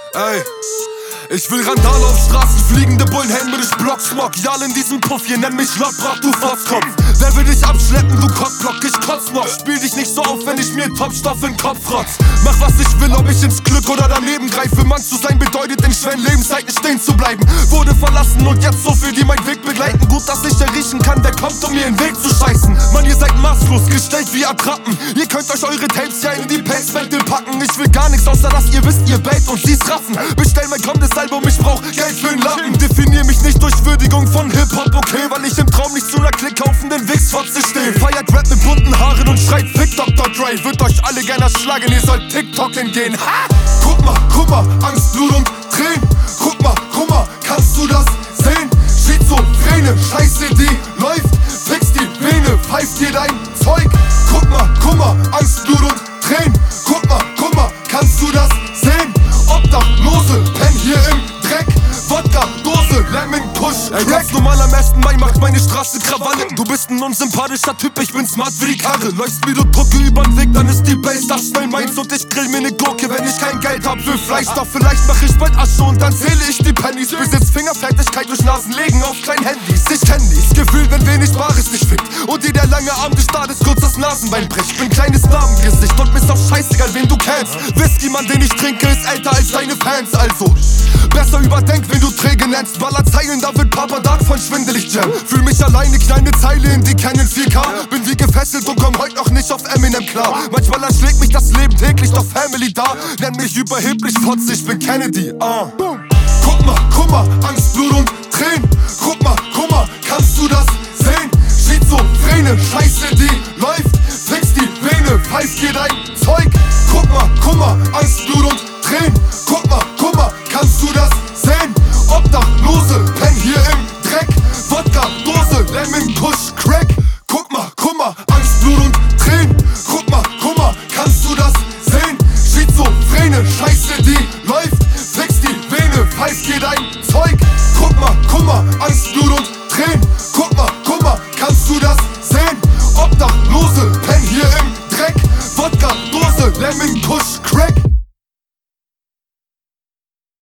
Ey, ich will Randale auf Straßen, fliegende Bullen, Helme durch Blocksmog. Jal in diesem Puff, hier nenn mich Lockbrock, du Fotzkopf. Wer will dich abschleppen, du Cockblock, ich kotz noch. Spiel dich nicht so auf, wenn ich mir Topstoff in den Kopf rotz. Mach was ich will, ob ich ins Glück oder daneben greife. Mann zu sein bedeutet in schweren Lebenszeiten stehen zu bleiben. Wurde verlassen und jetzt so viel, die meinen Weg begleiten. Gut, dass ich erriechen kann, wer kommt, um mir in den Weg zu scheißen. Mann, ihr seid maßlos, gestellt wie Attrappen. Ihr könnt euch eure Tapes ja in die Pacemental packen. Ich will gar nichts, außer dass ihr wisst, ihr bait und sie's raffen. Bestell mein kommendes Album, ich brauch Geld für den Lappen. Definier mich nicht durch Würdigung von Hip-Hop, okay? Weil ich im Traum nicht zu ner Klick auf den Wichsfotze steh. Feiert Rap mit bunten Haaren und schreit Fick Dr. Dre. Würd euch alle gerne erschlagen, ihr sollt TikToken gehen. Ha! Guck mal, Angst, Blut und Tränen. Guck mal, kannst du das sehen? Schizophrene, Scheißidee läuft, fix die Vene, pfeift dir dein Zeug. Guck mal, Angst, Blut und Tränen. Guck mal, kannst du das sehen? Obdachlose, penn hier im Dreck. Wodka, Dose, Lemon Kusch, Ey, ganz normal am 1. Mai macht meine Straße Krawalle. Du bist ein unsympathischer Typ, ich bin smart wie die Karre. Läufst wie du Drucke übern Weg, dann ist die Base das schnell meins. Und ich grill mir ne Gurke, wenn ich kein Geld hab für Fleisch. Doch vielleicht mach ich bald Asche und dann zähle ich die Pennies. Besitz Fingerfertigkeit durch Nasen legen auf kleinen Handys. Ich kenn dies Gefühl, wenn wenig Bares dich fickt und dir der lange Arm des Staates kurz das Nasenbein bricht. Bin kleines Namengesicht und mir's doch scheißegal, wen du kennst. Whisky, Mann, den ich trinke, ist älter als deine Fans. Also besser überdenk, wen du träge nennst. Baller Zeilen, da wird Papa Dark von schwindelig Jam. Fühl mich alleine, knall ne Zeile in die Canon 4K. Bin wie gefesselt und komm heut noch nicht auf Eminem klar. Manchmal erschlägt mich das Leben täglich, doch Family da. Nenn mich überheblich, Fotze, ich bin Kennedy. Guck mal, Angst, Blut und Tränen. Guck mal,